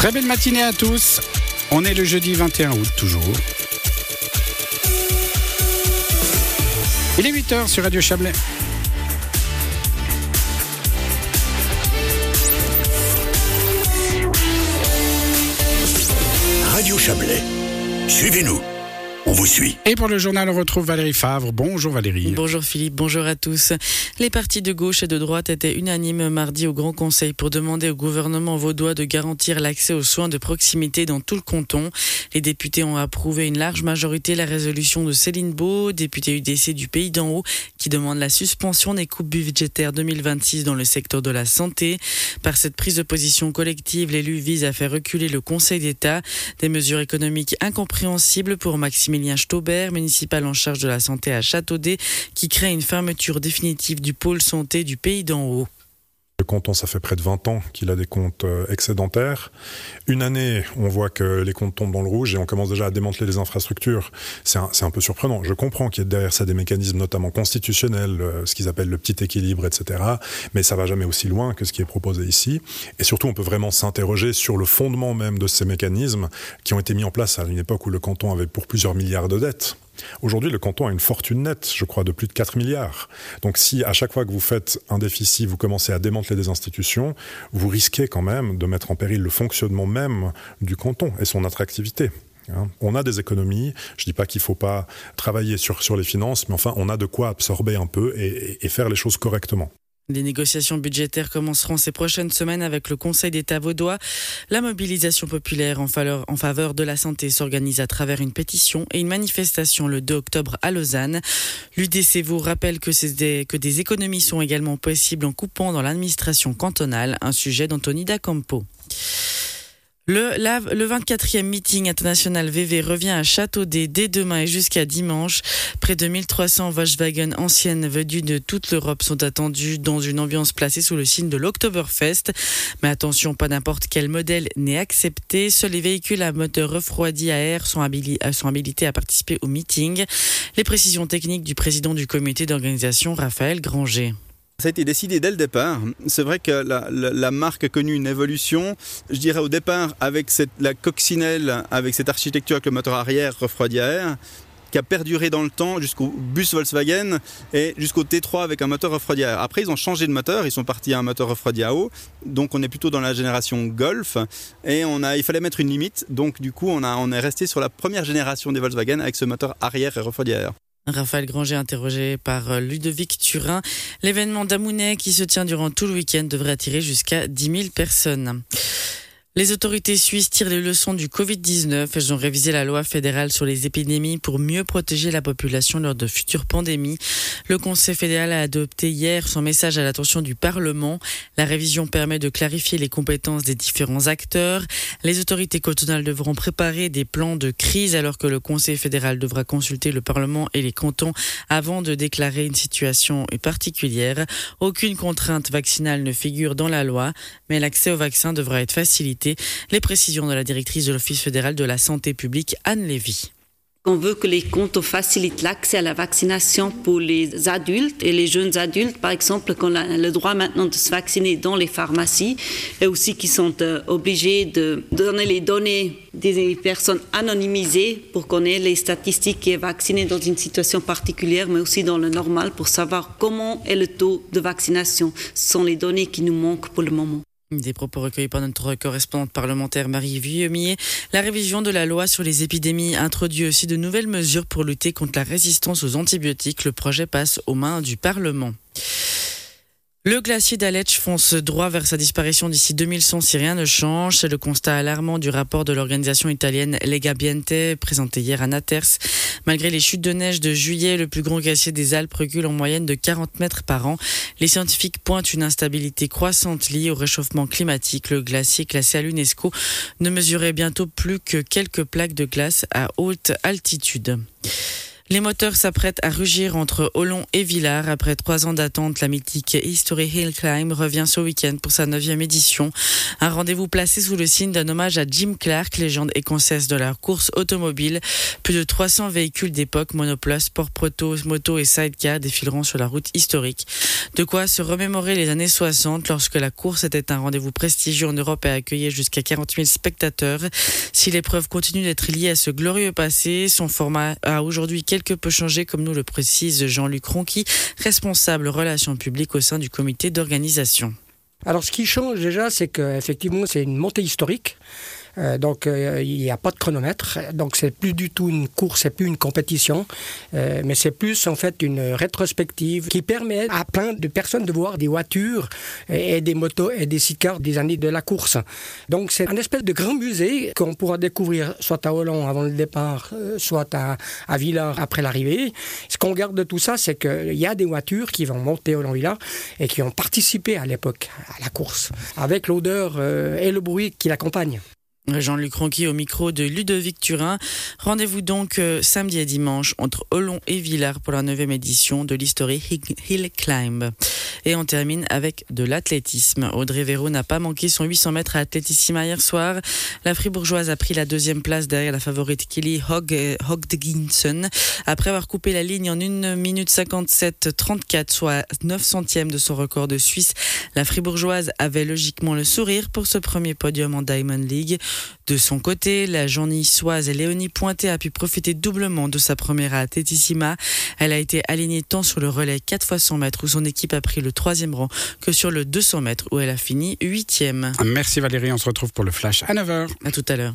Très belle matinée à tous. On est le jeudi 21 août toujours. Il est 8h sur Radio Chablais. Radio Chablais. Suivez-nous. On vous suit. Et pour le journal, on retrouve Valérie Favre. Bonjour Valérie. Bonjour Philippe, bonjour à tous. Les partis de gauche et de droite étaient unanimes mardi au Grand Conseil pour demander au gouvernement vaudois de garantir l'accès aux soins de proximité dans tout le canton. Les députés ont approuvé une large majorité la résolution de Céline Beau, députée UDC du Pays d'en Haut, qui demande la suspension des coupes budgétaires 2026 dans le secteur de la santé. Par cette prise de position collective, l'élu vise à faire reculer le Conseil d'État. Des mesures économiques incompréhensibles pour Maximilien Stauber, municipal en charge de la santé à Châteaudet, qui crée une fermeture définitive du pôle santé du Pays d'en Haut. Le canton, ça fait près de 20 ans qu'il a des comptes excédentaires. Une année, on voit que les comptes tombent dans le rouge et on commence déjà à démanteler les infrastructures. C'est un peu surprenant. Je comprends qu'il y ait derrière ça des mécanismes notamment constitutionnels, ce qu'ils appellent le petit équilibre, etc. Mais ça va jamais aussi loin que ce qui est proposé ici. Et surtout, on peut vraiment s'interroger sur le fondement même de ces mécanismes qui ont été mis en place à une époque où le canton avait pour plusieurs milliards de dettes. Aujourd'hui, le canton a une fortune nette, je crois, de plus de 4 milliards. Donc si à chaque fois que vous faites un déficit, vous commencez à démanteler des institutions, vous risquez quand même de mettre en péril le fonctionnement même du canton et son attractivité. On a des économies, je ne dis pas qu'il ne faut pas travailler sur les finances, mais enfin on a de quoi absorber un peu et faire les choses correctement. Les négociations budgétaires commenceront ces prochaines semaines avec le Conseil d'État vaudois. La mobilisation populaire en faveur de la santé s'organise à travers une pétition et une manifestation le 2 octobre à Lausanne. L'UDC vous rappelle que des économies sont également possibles en coupant dans l'administration cantonale, un sujet d'Anthony Dacampo. Le 24e meeting international VV revient à Châteaudet dès demain et jusqu'à dimanche. Près de 1300 Volkswagen anciennes venues de toute l'Europe sont attendues dans une ambiance placée sous le signe de l'Oktoberfest. Mais attention, pas n'importe quel modèle n'est accepté. Seuls les véhicules à moteur refroidi à air sont habilités à participer au meeting. Les précisions techniques du président du comité d'organisation, Raphaël Granger. Ça a été décidé dès le départ. C'est vrai que la marque a connu une évolution. Je dirais au départ avec la coccinelle, avec cette architecture avec le moteur arrière refroidi à air, qui a perduré dans le temps jusqu'au bus Volkswagen et jusqu'au T3 avec un moteur refroidi à air. Après, ils ont changé de moteur, ils sont partis à un moteur refroidi à eau. Donc on est plutôt dans la génération Golf et il fallait mettre une limite. Donc du coup, on est resté sur la première génération des Volkswagen avec ce moteur arrière et refroidi à air. Raphaël Granger interrogé par Ludovic Turin. L'événement d'Amounet qui se tient durant tout le week-end devrait attirer jusqu'à 10 000 personnes. Les autorités suisses tirent les leçons du Covid-19. Elles ont révisé la loi fédérale sur les épidémies pour mieux protéger la population lors de futures pandémies. Le Conseil fédéral a adopté hier son message à l'attention du Parlement. La révision permet de clarifier les compétences des différents acteurs. Les autorités cantonales devront préparer des plans de crise alors que le Conseil fédéral devra consulter le Parlement et les cantons avant de déclarer une situation particulière. Aucune contrainte vaccinale ne figure dans la loi, mais l'accès au vaccin devra être facilité. Les précisions de la directrice de l'Office fédéral de la santé publique, Anne Lévy. On veut que les cantons facilitent l'accès à la vaccination pour les adultes et les jeunes adultes, par exemple, qu'on a le droit maintenant de se vacciner dans les pharmacies et aussi qui sont obligés de donner les données des personnes anonymisées pour qu'on ait les statistiques qui est vacciné dans une situation particulière, mais aussi dans le normal pour savoir comment est le taux de vaccination. Ce sont les données qui nous manquent pour le moment. Des propos recueillis par notre correspondante parlementaire Marie Vuillemier. La révision de la loi sur les épidémies introduit aussi de nouvelles mesures pour lutter contre la résistance aux antibiotiques. Le projet passe aux mains du Parlement. Le glacier d'Aletsch fonce droit vers sa disparition d'ici 2100 si rien ne change. C'est le constat alarmant du rapport de l'organisation italienne Legambiente présenté hier à Naters. Malgré les chutes de neige de juillet, le plus grand glacier des Alpes recule en moyenne de 40 mètres par an. Les scientifiques pointent une instabilité croissante liée au réchauffement climatique. Le glacier classé à l'UNESCO ne mesurait bientôt plus que quelques plaques de glace à haute altitude. Les moteurs s'apprêtent à rugir entre Hollon et Villars. Après 3 ans d'attente, la mythique History Hill Climb revient ce week-end pour sa 9e édition. Un rendez-vous placé sous le signe d'un hommage à Jim Clark, légende écossaise de la course automobile. Plus de 300 véhicules d'époque, monoplaces, sport-proto, moto et sidecar défileront sur la route historique. De quoi se remémorer les années 60 lorsque la course était un rendez-vous prestigieux en Europe et accueillait jusqu'à 40 000 spectateurs. Si l'épreuve continue d'être liée à ce glorieux passé, son format a aujourd'hui quelque peu changé, comme nous le précise Jean-Luc Ronqui, responsable relations publiques au sein du comité d'organisation. Alors ce qui change déjà, c'est qu'effectivement c'est une montée historique. Donc il n'y a pas de chronomètre, donc c'est plus du tout une course, c'est plus une compétition, mais c'est plus en fait une rétrospective qui permet à plein de personnes de voir des voitures et des motos et des sidecars des années de la course. Donc c'est un espèce de grand musée qu'on pourra découvrir soit à Hollon avant le départ, soit à Villars après l'arrivée. Ce qu'on garde de tout ça, c'est qu'il y a des voitures qui vont monter Hollon-Villars et qui ont participé à l'époque à la course, avec l'odeur et le bruit qui l'accompagnent. Jean-Luc Ronqui au micro de Ludovic Turin. Rendez-vous donc samedi et dimanche entre Hollon et Villars pour la 9e édition de l'History Hill Climb. Et on termine avec de l'athlétisme. Audrey Véro n'a pas manqué son 800 mètres à Athletissima hier soir. La Fribourgeoise a pris la 2e place derrière la favorite Kelly Hogdginson. Après avoir coupé la ligne en 1 minute 57-34, soit 9 centièmes de son record de Suisse, la Fribourgeoise avait logiquement le sourire pour ce premier podium en Diamond League. De son côté, la Jean-Niçoise Léonie Pointet a pu profiter doublement de sa première à Athletissima. Elle a été alignée tant sur le relais 4 x 100 mètres où son équipe a pris le 3e rang que sur le 200 mètres où elle a fini 8e. Merci Valérie, on se retrouve pour le flash à 9h. À tout à l'heure.